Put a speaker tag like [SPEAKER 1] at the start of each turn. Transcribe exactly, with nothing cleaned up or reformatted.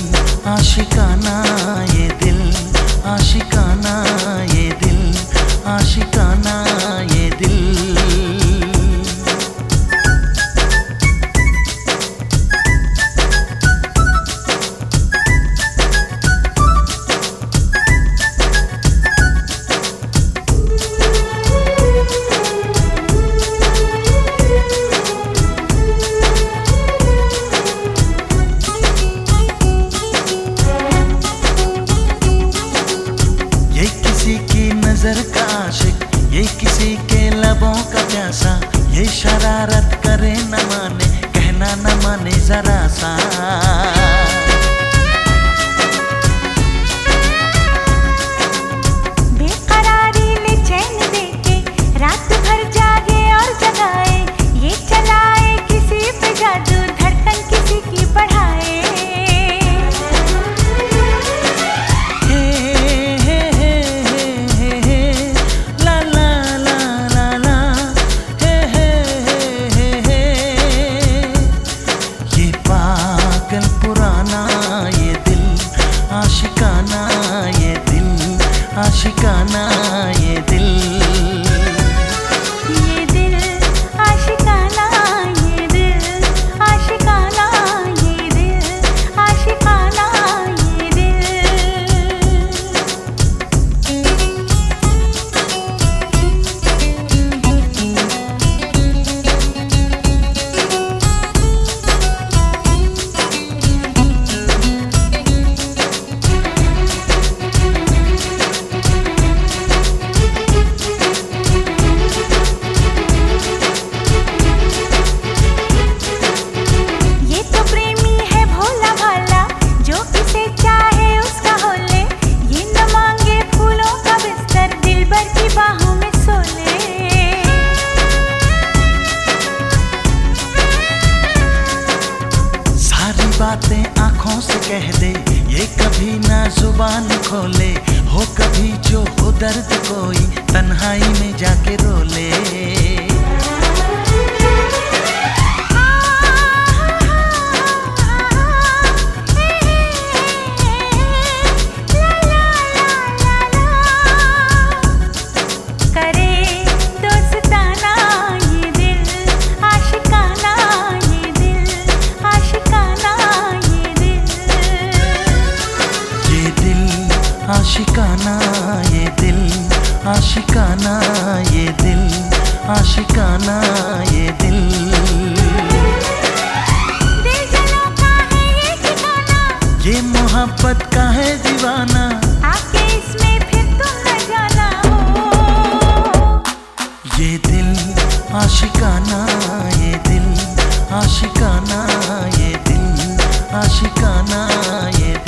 [SPEAKER 1] आशिकाना ये दिल, आशिकाना ये दिल, आशिकाना ये दिल। नजर का आशिक, ये किसी के लबों का प्यासा, ये शरारत करे न माने, कहना न माने जरा सा।
[SPEAKER 2] बेकरारी ले चैन देके रात भर जागे और जगाए, ये चलाए किसी पे जादू, धड़कन किसी की बढ़ाए।
[SPEAKER 1] पुराना ये दिल, आशिकाना ये दिल, आशिकाना ये दिल।
[SPEAKER 2] ये दिल आशिकाना ये दिल, आशिकाना ये दिल, आशिकाना ये दिल।
[SPEAKER 1] बातें आंखों से कह दे, ये कभी ना जुबान खोले, हो कभी जो हो दर्द कोई तन्हाई में जाके रो ले। आशिकाना ये दिल, आशिकाना ये दिल, आशिकाना ये दिल।
[SPEAKER 2] दिल जलों का है ये ठिकाना,
[SPEAKER 1] ये मोहब्बत का है दीवाना,
[SPEAKER 2] आके इसमें फिर तुम न जाना हो।
[SPEAKER 1] ये दिल आशिकाना ये दिल, आशिकाना ये दिल, आशिकाना ये दिल।